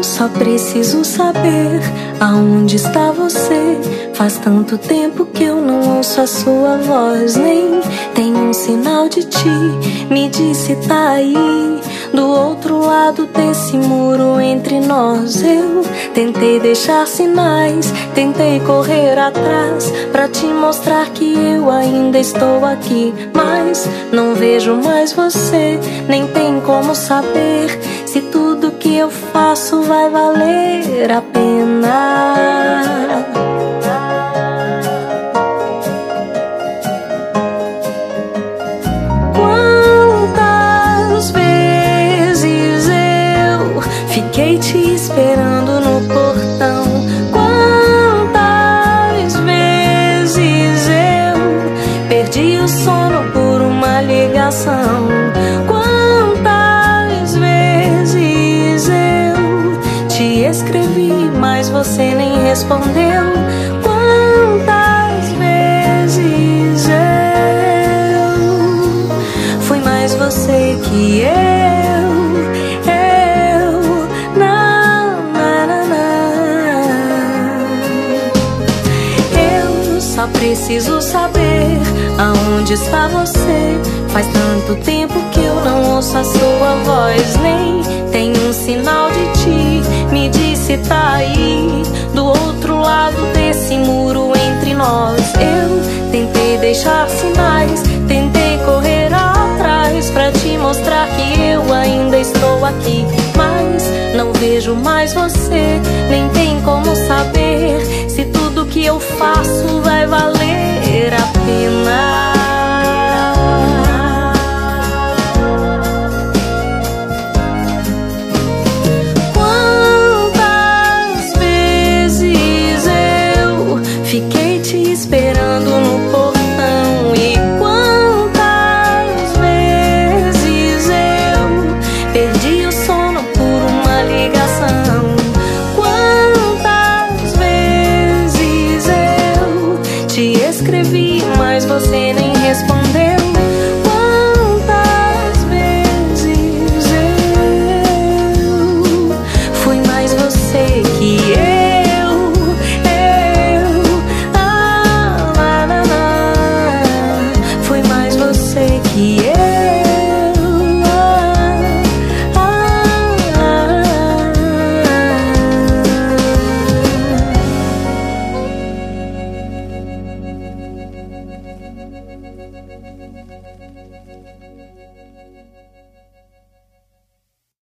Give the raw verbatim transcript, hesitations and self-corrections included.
Só preciso saber aonde está você. Faz tanto tempo que eu não ouço a sua voz, nem tem um sinal de ti. Me disse tá aí, do outro lado desse muro entre nós. Eu tentei deixar sinais, tentei correr atrás pra te mostrar que eu ainda estou aqui, mas não vejo mais você. Nem tem como saber se tudo que eu faço vai valer a pena. Quantas vezes eu fiquei te esperando no portão? Quantas vezes eu perdi o sono por uma ligação? Quantas vezes eu te escrevi, mas você nem respondeu? Quantas vezes eu fui mais você que eu, eu, não, não, não, não. Eu só preciso saber aonde está você. Faz tanto tempo que eu não ouço a sua voz, nem tem um sinal de ti. Me disse tá aí, do outro lado desse muro entre nós. Eu tentei deixar sinais, tentei correr atrás pra te mostrar que eu ainda estou aqui, mas não vejo mais você. Nem tem como saber se tudo que eu faço vai valer